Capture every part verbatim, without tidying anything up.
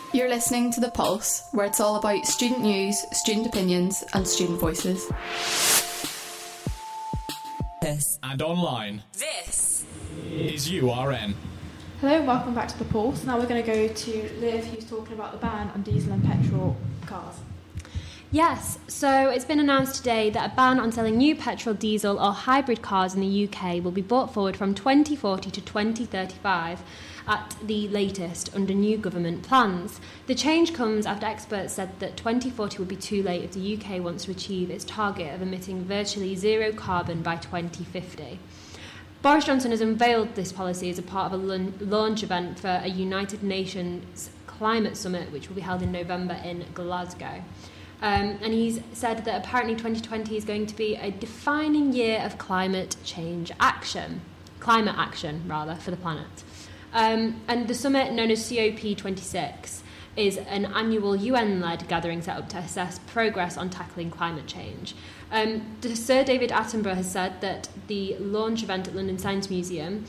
You're listening to The Pulse, where it's all about student news, student opinions and student voices. This. And online. This is U R N. Hello and welcome back to The Pulse. Now we're going to go to Liv, who's talking about the ban on diesel and petrol cars. Yes, so it's been announced today that a ban on selling new petrol, diesel or hybrid cars in the U K will be brought forward from twenty forty to twenty thirty-five at the latest under new government plans. The change comes after experts said that twenty forty would be too late if the U K wants to achieve its target of emitting virtually zero carbon by twenty fifty. Boris Johnson has unveiled this policy as a part of a launch event for a United Nations climate summit which will be held in November in Glasgow. Um, and he's said that apparently twenty twenty is going to be a defining year of climate change action, climate action rather, for the planet. Um, and the summit, known as C O P twenty-six, is an annual U N-led gathering set up to assess progress on tackling climate change. Um, Sir David Attenborough has said that the launch event at London Science Museum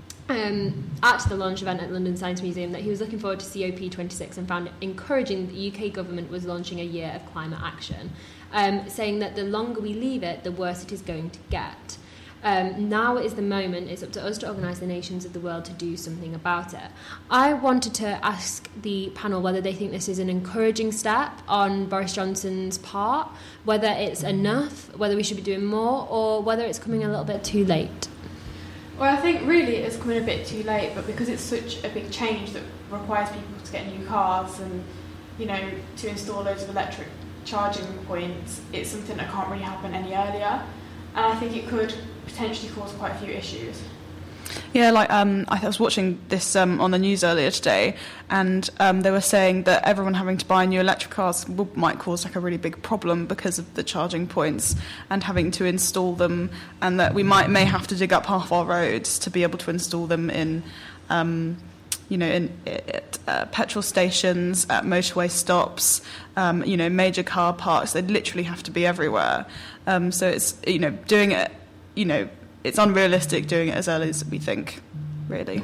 Um, at the launch event at London Science Museum that he was looking forward to C O P twenty-six and found it encouraging that the U K government was launching a year of climate action, um, saying that the longer we leave it, the worse it is going to get. Um, now is the moment. It's up to us to organise the nations of the world to do something about it. I wanted to ask the panel whether they think this is an encouraging step on Boris Johnson's part, whether it's enough, whether we should be doing more, or whether it's coming a little bit too late. Well, I think really it's coming a bit too late, but because it's such a big change that requires people to get new cars and, you know, to install loads of electric charging points, it's something that can't really happen any earlier. And I think it could potentially cause quite a few issues. Yeah, like um, I was watching this um, on the news earlier today, and um, they were saying that everyone having to buy new electric cars will, might cause like a really big problem because of the charging points and having to install them, and that we might may have to dig up half our roads to be able to install them in, um, you know, in at, uh, petrol stations, at motorway stops, um, you know, major car parks. They'd literally have to be everywhere. Um, so it's, you know, doing it, you know. It's unrealistic doing it as early as we think, really.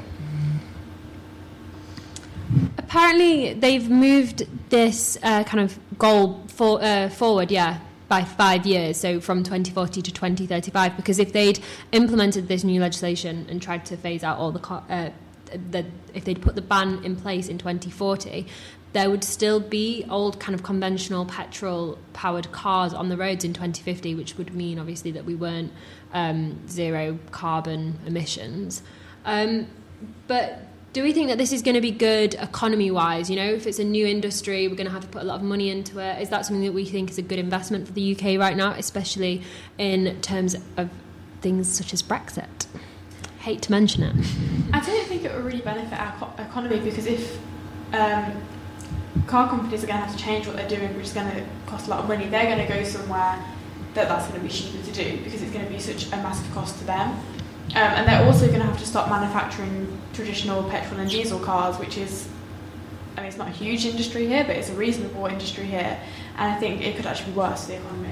Apparently, they've moved this uh, kind of goal for, uh, forward, yeah, by five years, so from twenty forty to twenty thirty-five, because if they'd implemented this new legislation and tried to phase out all the, co- uh, the if they'd put the ban in place in twenty forty, there would still be old kind of conventional petrol-powered cars on the roads in twenty fifty, which would mean, obviously, that we weren't um, zero carbon emissions. Um, but do we think that this is going to be good economy-wise? You know, if it's a new industry, we're going to have to put a lot of money into it. Is that something that we think is a good investment for the U K right now, especially in terms of things such as Brexit? Hate to mention it. I don't think it will really benefit our co- economy, because if um, car companies are going to have to change what they're doing, which is going to cost a lot of money, they're going to go somewhere that that's going to be cheaper to do, because it's going to be such a massive cost to them. Um, and they're also going to have to stop manufacturing traditional petrol and diesel cars, which is, I mean, it's not a huge industry here, but it's a reasonable industry here. And I think it could actually be worse for the economy.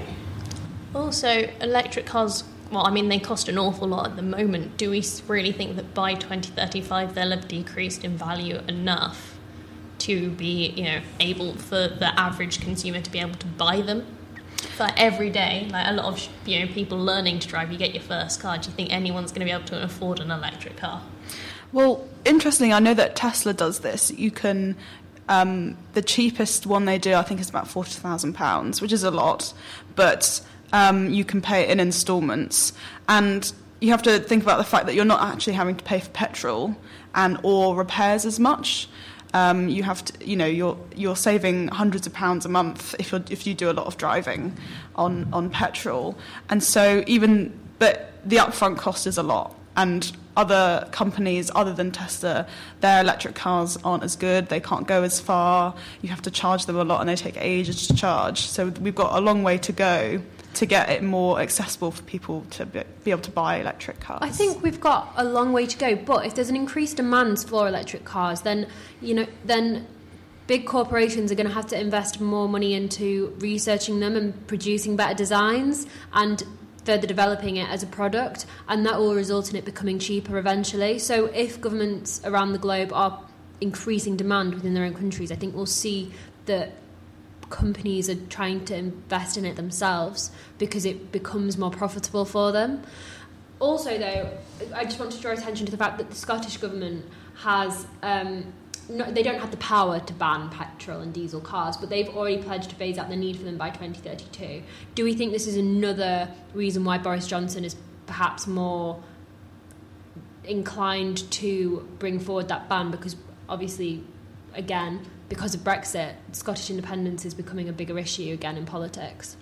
Also, electric cars, well, I mean, they cost an awful lot at the moment. Do we really think that by twenty thirty-five they'll have decreased in value enough to be, you know, able for the average consumer to be able to buy them? For every day, like a lot of, you know, people learning to drive, you get your first car. Do you think anyone's going to be able to afford an electric car? Well, interestingly, I know that Tesla does this. You can, um, the cheapest one they do, I think, is about forty thousand pounds, which is a lot, but um, you can pay it in instalments. And you have to think about the fact that you're not actually having to pay for petrol and or repairs as much. Um, you have to, you know, you're you're saving hundreds of pounds a month if you if you do a lot of driving on on petrol, and so even but the upfront cost is a lot. And other companies other than Tesla, their electric cars aren't as good. They can't go as far. You have to charge them a lot, and they take ages to charge. So we've got a long way to go to get it more accessible for people to be, be able to buy electric cars. I think we've got a long way to go, but if there's an increased demand for electric cars, then, you know, then big corporations are going to have to invest more money into researching them and producing better designs and further developing it as a product, and that will result in it becoming cheaper eventually. So if governments around the globe are increasing demand within their own countries, I think we'll see that companies are trying to invest in it themselves because it becomes more profitable for them. Also, though, I just want to draw attention to the fact that the Scottish Government has... Um, no, they don't have the power to ban petrol and diesel cars, but they've already pledged to phase out the need for them by twenty thirty-two. Do we think this is another reason why Boris Johnson is perhaps more inclined to bring forward that ban? Because obviously, again, because of Brexit, Scottish independence is becoming a bigger issue again in politics.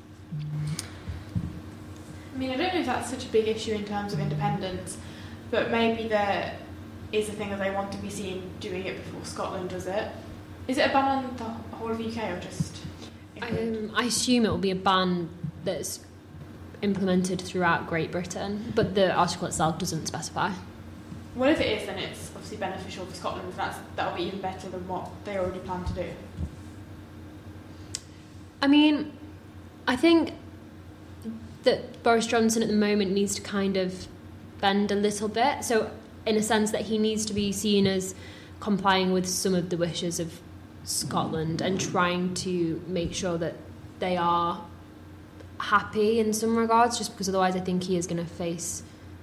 I mean, I don't know if that's such a big issue in terms of independence, but maybe there is a thing that they want to be seen doing it before Scotland does it. Is it a ban on the whole of the U K or just Um, I assume it will be a ban that's implemented throughout Great Britain, but the article itself doesn't specify. Well, if it is, then it's obviously beneficial for Scotland, and that's, that'll be even better than what they already plan to do. I mean, I think that Boris Johnson at the moment needs to kind of bend a little bit. So in a sense that he needs to be seen as complying with some of the wishes of Scotland and trying to make sure that they are happy in some regards, just because otherwise I think he is going to face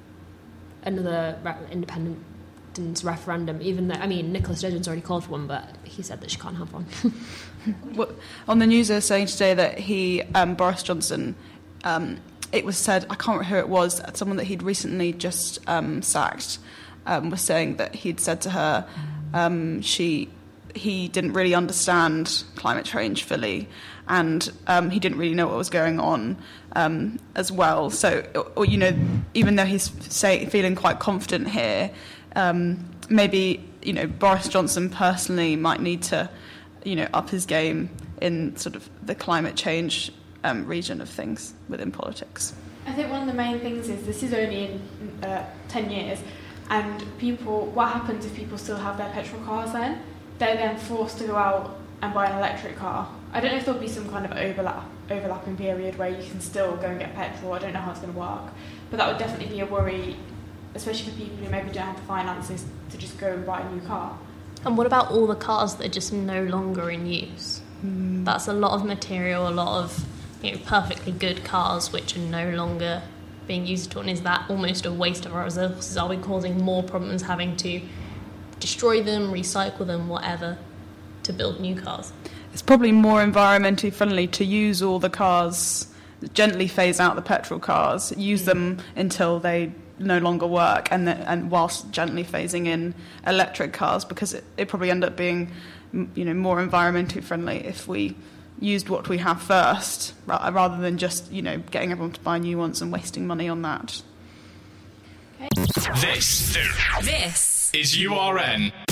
another re- independence referendum, even though, I mean, Nicola Sturgeon's already called for one, but he said that she can't have one. Well, on the news they're saying today that he, um, Boris Johnson, um, it was said, I can't remember who it was, someone that he'd recently just um, sacked, um, was saying that he'd said to her um, she he didn't really understand climate change fully, and um, he didn't really know what was going on um, as well. So, or, you know, even though he's say, feeling quite confident here, um, maybe, you know, Boris Johnson personally might need to, you know, up his game in sort of the climate change um, region of things within politics. I think one of the main things is this is only in uh, ten years, and people, what happens if people still have their petrol cars then? They're then forced to go out and buy an electric car. I don't know if there'll be some kind of overlap, overlapping period where you can still go and get petrol. I don't know how it's going to work. But that would definitely be a worry, especially for people who maybe don't have the finances to just go and buy a new car. And what about all the cars that are just no longer in use? Mm. That's a lot of material, a lot of, you know, perfectly good cars which are no longer being used at all. And is that almost a waste of our resources? Are we causing more problems having to destroy them, recycle them, whatever, to build new cars? It's probably more environmentally friendly to use all the cars, gently phase out the petrol cars, use mm. them until they no longer work, and then, and whilst gently phasing in electric cars, because it, it probably end up being, you know, more environmentally friendly if we used what we have first, rather than just, you know, getting everyone to buy new ones and wasting money on that. Okay. This, this is U R N.